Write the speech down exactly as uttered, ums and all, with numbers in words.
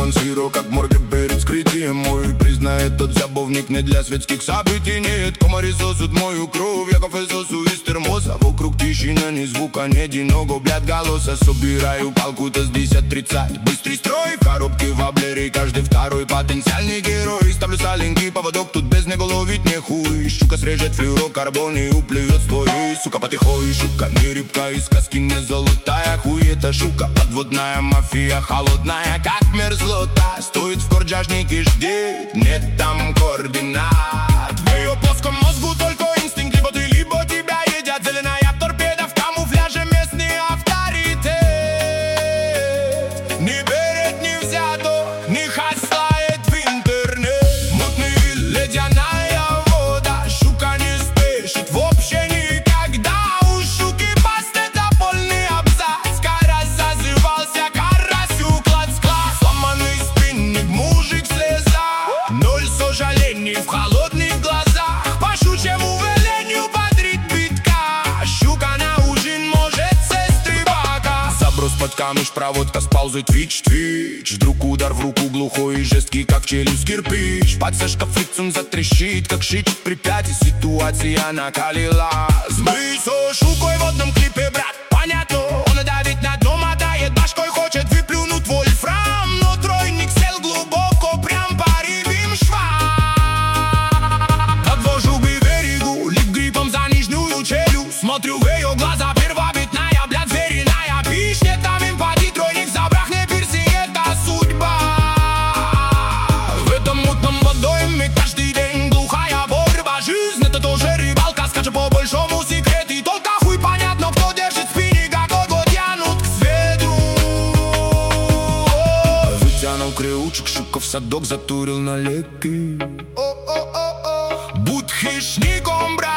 балансирую, как в морге перед вскрытием. Мой признает тот забовник не для светских событий. Нет, комари сосут мою кровь, я кафе сосу из термоса. Вокруг тишина, ни звука, ни единого, блядь, голоса. Собираю палку-то с десять тридцать, быстрый строй. В коробке воблеры, каждый второй потенциальный герой. Ставлю соленький поводок, тут без него ловить не хуй. Щука срежет флюрокарбон и уплывет с твоей. Сука, потихой, щука, не рыбка, из сказки не золотая. Хуй, это шука, подводная мафия, холодная, как мерзлота. Стоит в корджажнике, жди, нет там координат. В ее плоском мозгу только инстинкт, либо ты, либо тебя едят. Зеленая торпеда в камуфляже, местный авторитет. Ни берет, ни взято, ни хаслает в интернет. Мутный ледяная вода, щука не спешит вообще никогда. У щуки паст это полный абзац. Карась зазывался, карасю клац-клац. Сломанный спинник, мужик слеза. Ноль сожалений в холодных глазах. По щучьему велению бодрит битка. Щука на ужин может сесть рыбака. Заброс под камыш, проводка с паузой твич-твич. Вдруг удар в руку глухой и жесткий, как челюсть кирпич. Подсешка фрикцун затрещит, как шить в Припяти. Ситуация накалилась. Мы со щукой в одном клипе, брат, понятно. Он давит на дно, мотает башкой, хочет выплюнуть вольфрам. Но тройник сел глубоко, прям по рябым швам. Подвожу к берегу, лип гриппом за нижнюю челюсть. Смотрю в ее глаза, первобытная, блядь, звериная пищ. Нет там эмпатии, тройник в забрах, не пирси, это судьба. В этом мутном водойме каждый день глухая борьба. Жизнь это тоже рыбалка, скачет по большому секрету. И только хуй понятно, кто держит спиннинг, а кого тянут к свету. Вытянул крючок, щука в садок затурил на леки. Будь хищником, брат.